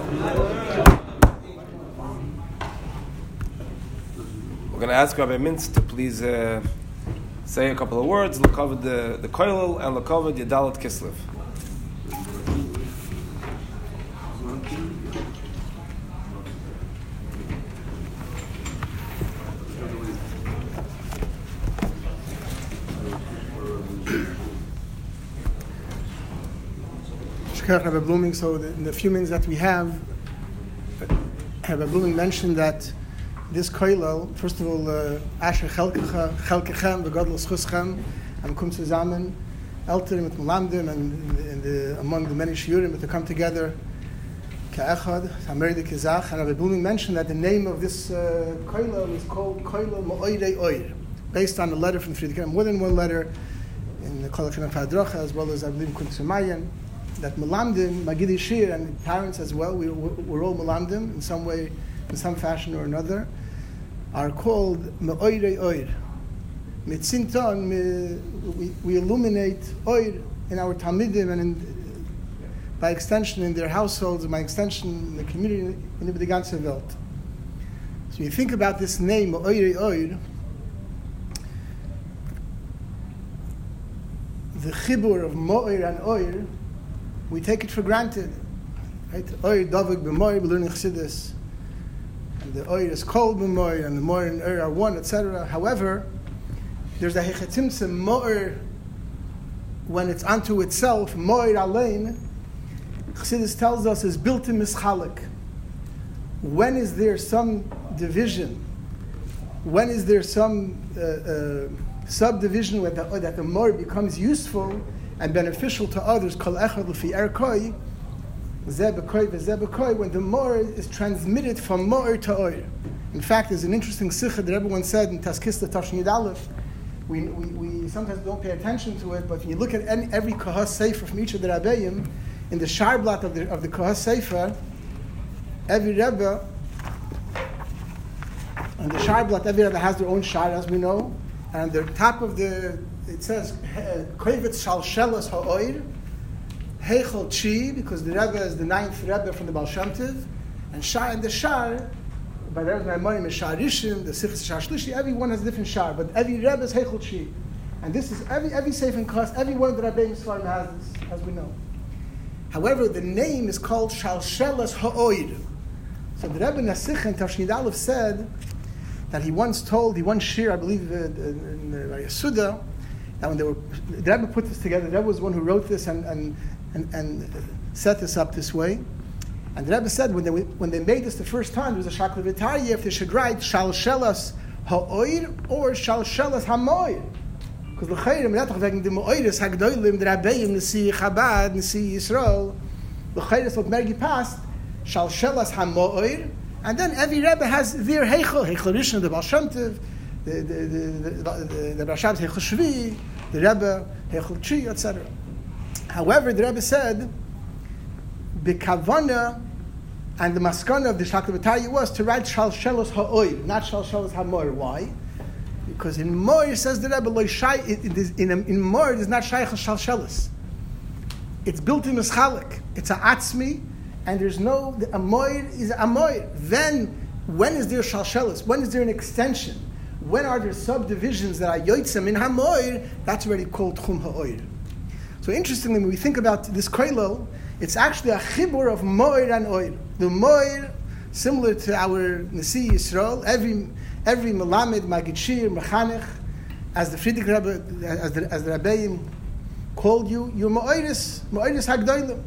We're going to ask Rabbi Mintz to please say a couple of words. L'kavod the koilel and l'kavod Yedalet Kislev. Rabbi Blooming, so in the few minutes that we have, Rabbi Blooming mentioned that this koilel, first of all, Asher Chelkechem, V'Godel Schuschem, and kum zusammen, Eltern mit Melamdim, and among the many shiurim that come together, Ka'echad, Hamerdi Kizach, and Rabbi Blooming mentioned that the name of this koilel is called Koilel Ma'oirei Oir, based on a letter from Friedrich, more than one letter in the Kolachin of Hadracha, as well as I believe Kun Tzemayan, that Melamdim, Magidi Shir, and parents as well, we're all Melamdim in some way, in some fashion or another, are called Me'oirei Oir. Mitzinton, we illuminate Oir in our Talmidim and by extension in their households, by extension in the community, in the ganze Welt. So you think about this name, Me'oirei Oir, the chibur of Mo'ir and Oir, we take it for granted, right? Oir davik b'moir, we learn in Chassidus, and the Oir is called b'moir, and the Moir and Oir are one, etc. However, there's a hechatimsa Mo'ir when it's unto itself. Mo'ir alein, Chassidus tells us, is built in mischalik. When is there some division? When is there some subdivision where that the Mo'ir becomes useful and beneficial to others, kol echad l'fi erkoi, zeh b'koi v'zeh b'koi, when the Mo'ir is transmitted from Mo'ir to Oir. In fact, there's an interesting sikha that everyone said in Taskista Tafshin Yud Aleph. We sometimes don't pay attention to it, but when you look at every Kahas Sefer from each of the Rabbeim, in the Sharblat of the Kahas Sefer, every Rebbe, and the Sharblat, every Rebbe has their own Shar, as we know, and the top of it says, Kovetz Shalshelas Ha'oir, Heichel Chi, because the Rebbe is the 9th Rebbe from the Baal Shem Tov, and Shar, and the Shar, by the Rebbe's Maimonim is Shar Rishon, the Sichos Shar Shlishi, everyone has a different Shar, but every Rebbe is Heichel Chi. And this is every Sefer in Kos, every one of the Rabbeim Sfarim has this, as we know. However, the name is called Shalshelas Ha'oir. So the Rebbe Nasikh in Tafshin Yud Aleph said that he once shared, I believe, in the Yasuda, that when the Rebbe put this together, the Rebbe was the one who wrote this and set this up this way. And the Rebbe said when they made this the first time, there was a shaklavitariya if they should write Shalshelas Ha'oir or Shalshelas Ha'moir. Because l'chayrim netach wegen dem Oiris hagdoilim der Rabbeim Nesi Chabad Nesi Yisrael l'chayrim what Mergi passed Shalshelas Ha'moir, and then every Rebbe has their Heichel Rishon, the Baal Shem Tov, the Rashab Heichel Shvi, the Rebbe Heichel Chi, etc. However, the Rebbe said, B'kavana, and the maskana of the Shaklavitari was to write Shalshelos Ha'oir, not Shalshelos Ha'moir. Why? Because in Moir, says the Rebbe, in Moir it is not Shaykh Shalshelos. It's built in Mischalik. It's a Atzmi, and there's no, a Moir is a Moir. Then, when is there Shalshelos? When is there an extension? When are there subdivisions that are Yotzim in HaMoir? That's already called Tchum Ha'oir. So interestingly, when we think about this koilel, it's actually a chibur of Moir and Oir. The Moir, similar to our Nesi Yisrael, every Melamed, Magid Shir, Mechanech, as the Friedrich Rebbe, as the Rabbeim called you, you're Mo'iris Hagdoilim.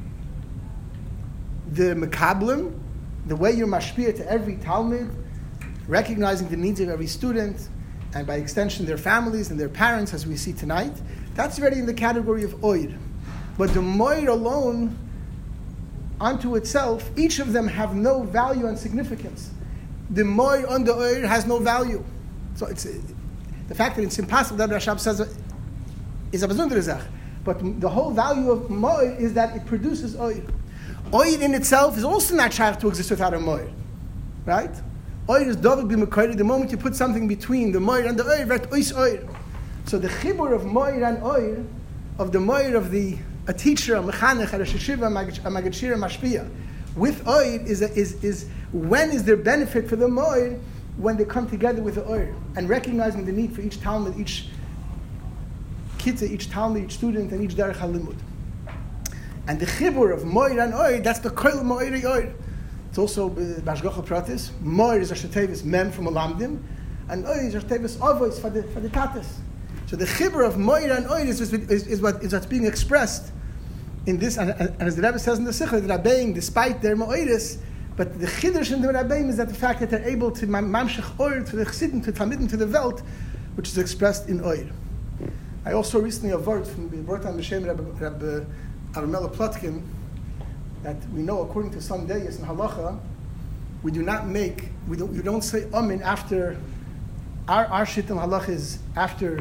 The Mekablim, the way you're mashpia to every Talmud, recognizing the needs of every student, and by extension their families and their parents, as we see tonight, that's already in the category of Oir. But the Moir alone, unto itself, each of them have no value and significance. The Moir on the Oir has no value. So it's the fact that it's impossible, that Rashab says, is a besondere Sache. But the whole value of Moir is that it produces Oir. Oir in itself is also not shaykh to exist without a Moir. Right? Oir is David b'Mekayri. The moment you put something between the Moir and the Oir, that Ois Oir. So the chibur of Moir and Oir, of the Moir of a teacher, a mechanech, a Rosh Yeshiva, a Magid Shir, a Mashpia, with oid is when is there benefit for the moed when they come together with the oid and recognizing the need for each Talmud, each kitzah, each Talmud, each student, and each derech halimud. And the chibur of moed and oid, that's the koil moed oid. It's also b'ashgacha pratis. Moed is ashetevis mem from alamdim, and oid is ashetevis avos for the tatas. So the chibur of moed and oid is what's being expressed in this, and as the Rebbe says in the Sikha, the Rabbeim, despite their moedis, but the chiddush in the Rabbeim is that the fact that they're able to mamshech oid to the chassidim, to talmidim, to the welt, which is expressed in oid. I also recently a word from the Brotan B'Shem Rabbi Aramela Plotkin that we know according to some days in halacha, we don't say amen after our shit in halacha is after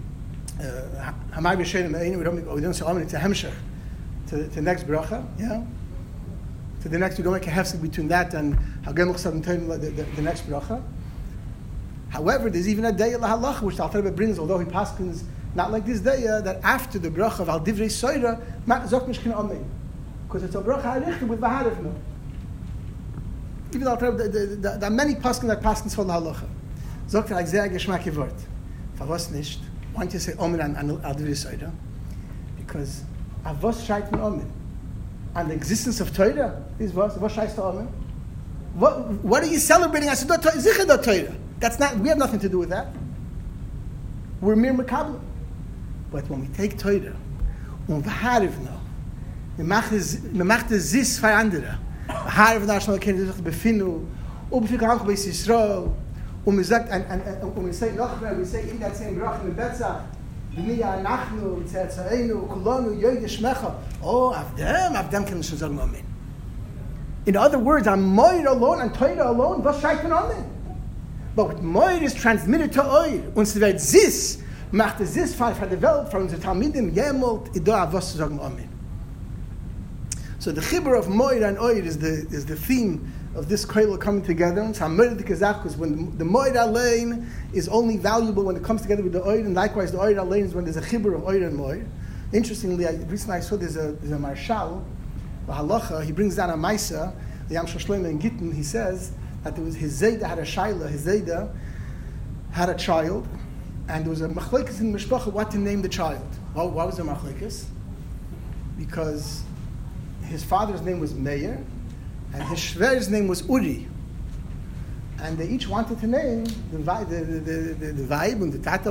Hamay B'Shem Ein. We don't say amen. It's a hemshech to the next bracha. Yeah. To the next, we don't make a hefsek between that and Hagemuch Sadim the next bracha. However, there's even a day of halacha which the Alter Rebbe brings, although he paskins not like this day, that after the bracha of Al Divrei Soira, Zok Mishkin Amen. Because it's a bracha harichta with Vaharif no. Even there are many paskins that paskins for the halacha. Zok like sehr geschmack Wort. Verwas nicht. Why don't you say Amen and Al Divrei Soira? Because Avos Shait from Amen. And the existence of Torah is what Shait to Amen. What are you celebrating? I said, Zichar da Torah. That's not, we have nothing to do with that. We're mere makabel. But when we take Torah, Vaharif no, we macht zis für andere. Vaharif no, Hashem kennt sich befinu, befika hanko beis Yisrael, we sagt, and we say noch mehr, we say in that same brach in the Betzach, B'niya anachnu, Tzertzaenu, Kulonu, Yoyde Shmecha. Oh, of them can we say Amen. In other words, I'm moed alone and Torah alone, was schreit man Amen? But what moed is transmitted to oid, und es wird zis, macht es zis für die Welt, für unsere Talmidim, jemult, ido avos zu sagen Amen. So the chibur of moed and oid is the theme of this koil coming together. And because when the moed alein is only valuable when it comes together with the oid, and likewise the oid alein is when there's a chibur of oid and moed. Interestingly, recently I saw there's a marshal, the halacha, he brings down a maisa, the Yam Shlomo in Gittin, he says that there was his zayda had a shaila, his zayda had a child, and there was a machlekes in mishpacha what to name the child. Well, why was there machlekes? Because his father's name was Meir, and his shver's name was Uri. And they each wanted to name the vibe and the tata,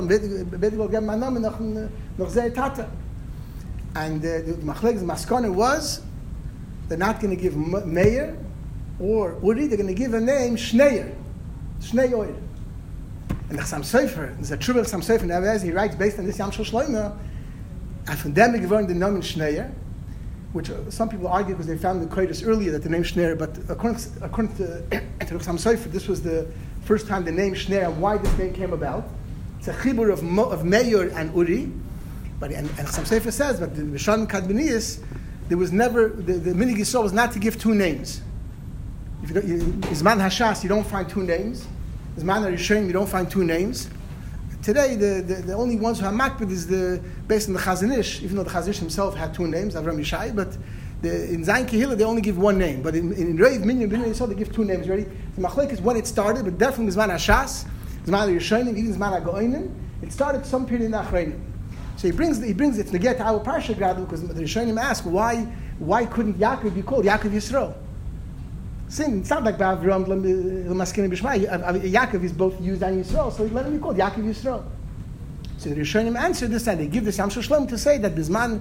tata. And the machlekes maskana was, they're not going to give Meir or Uri, they're going to give a name Shneir, Shnei Oir. And the Chassam Sofer, there's a true Chassam Sofer, and he writes based on this Yam Shel Shlomo, and from them they given the name Shneir, which some people argue because they found the Kodesh earlier that the name Shneir, but according to Chassam Sofer, this was the first time the name Shneir and why this name came about. It's a chibur of Meir and Uri, but and Chassam Sofer says, but the Vishan Kadbenius, there was never, the Minig Yisrael was not to give two names. If you Zman Hashas, you don't find two names. Zman HaRishon, you don't find two names. Today, the only ones who have makbid is based on the Chazon Ish, even though the Chazon Ish himself had two names, Avram Yishai, but in Zayin Kehillah, they only give one name. But in Reiv, Minyan, B'nai Yisrael, they give two names already. The Machlek is when it started, but definitely Zman Hashas, Zman HaRishon, even Zman HaGoinim, it started some period in Achreinim. So he brings it to get to our Parsha Gradu, because the Rishonim ask, why couldn't Yaakov be called Yaakov Yisrael? It's not like Ba'avram L'Maskini B'Shmai. Yaakov is both used and Yisrael, so let him be called Yaakov Yisrael. So the Rishonim answer this, and they give this Yam Shel Shlomo to say that Bizman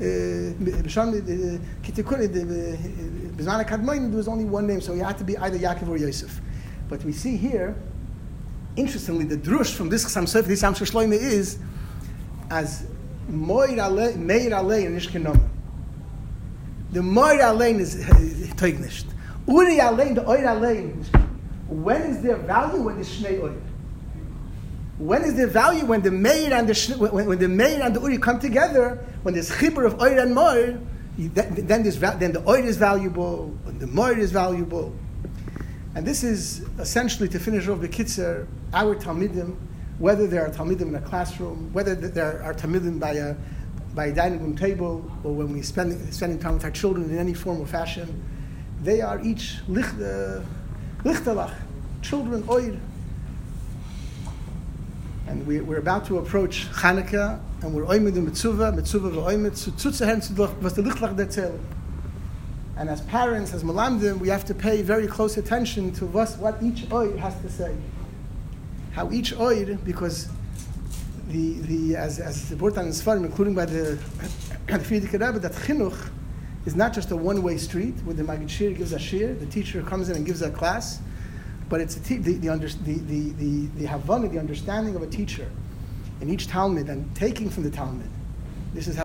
HaKadmonim, there was only one name, so he had to be either Yaakov or Yosef. But we see here, interestingly, the drush from this Chassam Sofer, this Yam Shel Shlomo is as Meir Alei and Ishkenom. The Meir Alei is Teugnisht. Uri Alei, the Oir Alei. When is their value? When the Shnei Oir. When is their value? When the Meir and when the Meir and the Uri come together. When there's chibur of Oir and Moir, then the Oir is valuable. When the Moir is valuable. And this is essentially to finish off the Kitzer, our Talmidim, whether there are Talmidim in a classroom, whether there are Talmidim by a dining room table, or when we're spending time with our children in any form or fashion. they are each lichtalach, children oir. And we're about to approach Hanukkah, and we're oimid in mitzvah v'oimid tzutzahen tzudlach was the lichtlach detzel. And as parents, as malamdim, we have to pay very close attention to what each oir has to say. How each oir, because as the Bortan is Sfarim, including by the Frierdiker Rebbe, that chinuch is not just a one-way street where the Maggid Shir gives a shir, the teacher comes in and gives a class, but it's the Havana, the understanding of a teacher in each Talmud and taking from the Talmud. This is how